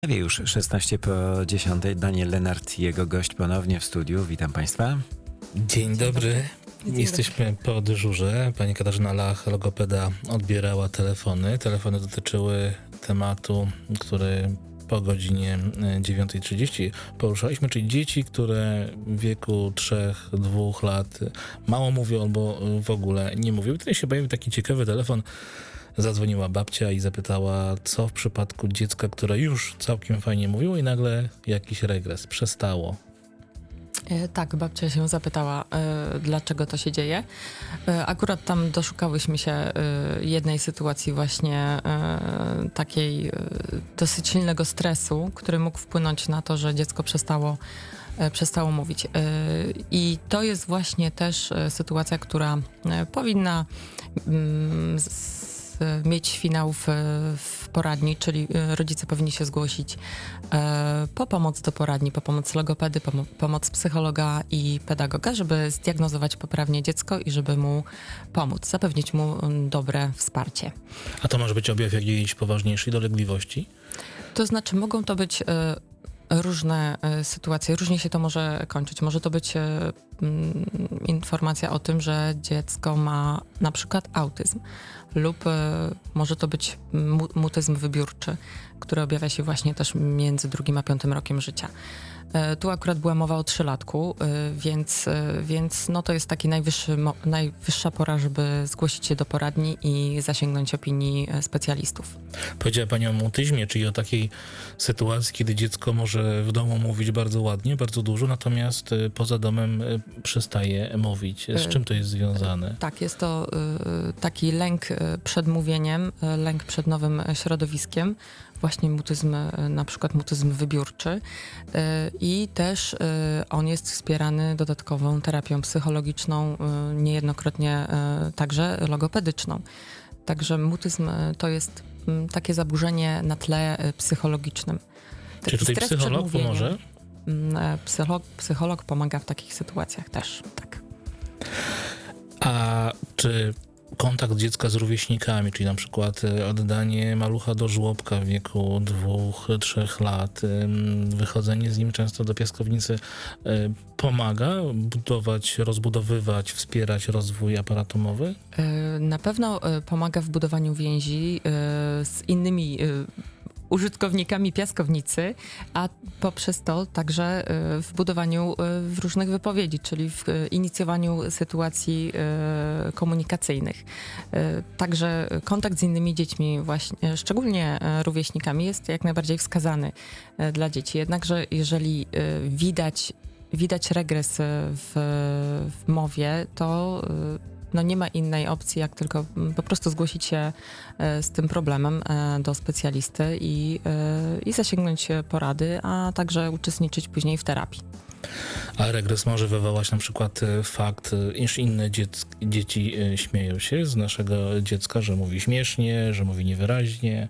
Już 16 po 10. Daniel Lenart i jego gość ponownie w studiu. Witam Państwa. Dzień dobry. Jesteśmy po dyżurze. Pani Katarzyna Lach, logopeda, odbierała telefony. Telefony dotyczyły tematu, który po godzinie 9:30 poruszaliśmy, czyli dzieci, które w wieku 3-2 lat mało mówią albo w ogóle nie mówią. I tutaj się pojawił taki ciekawy telefon. Zadzwoniła babcia i zapytała, co w przypadku dziecka, które już całkiem fajnie mówiło i nagle jakiś regres, przestało. Tak, babcia się zapytała, dlaczego to się dzieje. Akurat tam doszukałyśmy się jednej sytuacji właśnie takiej dosyć silnego stresu, który mógł wpłynąć na to, że dziecko przestało mówić. I to jest właśnie też sytuacja, która powinna mieć finał w poradni, czyli rodzice powinni się zgłosić po pomoc do poradni, po pomoc logopedy, pomoc psychologa i pedagoga, żeby zdiagnozować poprawnie dziecko i żeby mu pomóc, zapewnić mu dobre wsparcie. A to może być objaw jakiejś poważniejszej dolegliwości? To znaczy mogą to być różne sytuacje, różnie się to może kończyć. Może to być informacja o tym, że dziecko ma na przykład autyzm lub może to być mutyzm wybiórczy, który objawia się właśnie też między 2. a 5. rokiem życia. Tu akurat była mowa o 3-latku, więc no to jest taki najwyższa pora, żeby zgłosić się do poradni i zasięgnąć opinii specjalistów. Powiedziała Pani o mutyzmie, czyli o takiej sytuacji, kiedy dziecko może w domu mówić bardzo ładnie, bardzo dużo, natomiast poza domem przestaje mówić. Z czym to jest związane? Tak, jest to taki lęk przed mówieniem, lęk przed nowym środowiskiem, właśnie mutyzm, na przykład mutyzm wybiórczy i też on jest wspierany dodatkową terapią psychologiczną, niejednokrotnie także logopedyczną. Także mutyzm to jest takie zaburzenie na tle psychologicznym. Czy tutaj psycholog pomoże? Psycholog pomaga w takich sytuacjach też, tak. A czy kontakt dziecka z rówieśnikami, czyli na przykład oddanie malucha do żłobka w wieku 2-3 lat, wychodzenie z nim często do piaskownicy pomaga budować, rozbudowywać, wspierać rozwój aparatu mowy? Na pewno pomaga w budowaniu więzi z innymi użytkownikami piaskownicy, a poprzez to także w budowaniu w różnych wypowiedzi, czyli w inicjowaniu sytuacji komunikacyjnych. Także kontakt z innymi dziećmi, właśnie, szczególnie rówieśnikami, jest jak najbardziej wskazany dla dzieci. Jednakże jeżeli widać regres w mowie, to no nie ma innej opcji, jak tylko po prostu zgłosić się z tym problemem do specjalisty i zasięgnąć porady, a także uczestniczyć później w terapii. A regres może wywołać na przykład fakt, iż inne dzieci śmieją się z naszego dziecka, że mówi śmiesznie, że mówi niewyraźnie.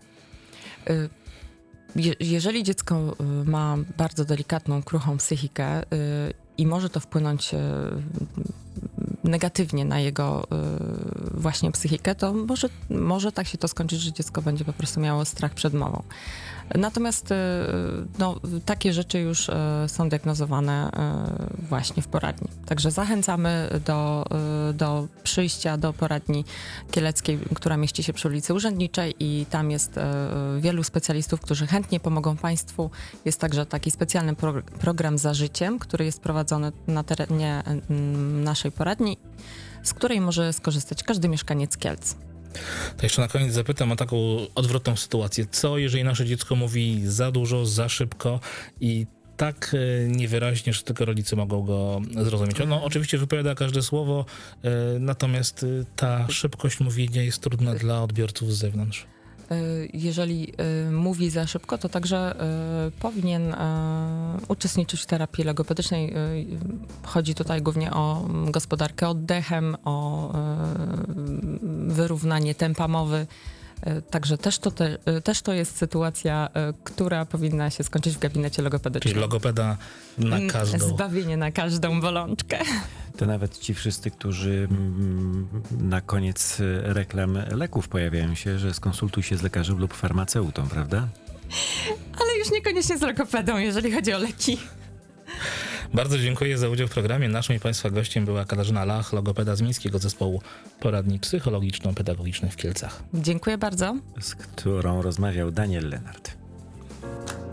Jeżeli dziecko ma bardzo delikatną, kruchą psychikę i może to wpłynąć negatywnie na jego właśnie psychikę, to może tak się to skończyć, że dziecko będzie po prostu miało strach przed mową. Natomiast no, takie rzeczy już są diagnozowane właśnie w poradni. Także zachęcamy do przyjścia do poradni kieleckiej, która mieści się przy ulicy Urzędniczej i tam jest wielu specjalistów, którzy chętnie pomogą Państwu. Jest także taki specjalny program Za Życiem, który jest prowadzony na terenie naszej poradni, z której może skorzystać każdy mieszkaniec Kielc. To jeszcze na koniec zapytam o taką odwrotną sytuację. Co, jeżeli nasze dziecko mówi za dużo, za szybko i tak niewyraźnie, że tylko rodzice mogą go zrozumieć? Ono oczywiście wypowiada każde słowo, natomiast ta szybkość mówienia jest trudna dla odbiorców z zewnątrz. Jeżeli mówi za szybko, to także powinien uczestniczyć w terapii logopedycznej. Chodzi tutaj głównie o gospodarkę oddechem, o wyrównanie tempa mowy. Także też to jest sytuacja, która powinna się skończyć w gabinecie logopedycznym. Czyli logopeda na każdą. Zbawienie na każdą bolączkę. To nawet ci wszyscy, którzy na koniec reklam leków pojawiają się, że skonsultuj się z lekarzem lub farmaceutą, prawda? Ale już niekoniecznie z logopedą, jeżeli chodzi o leki. Bardzo dziękuję za udział w programie. Naszym i Państwa gościem była Katarzyna Lach, logopeda z Miejskiego Zespołu Poradni Psychologiczno-Pedagogicznych w Kielcach. Dziękuję bardzo. Z którą rozmawiał Daniel Lenart.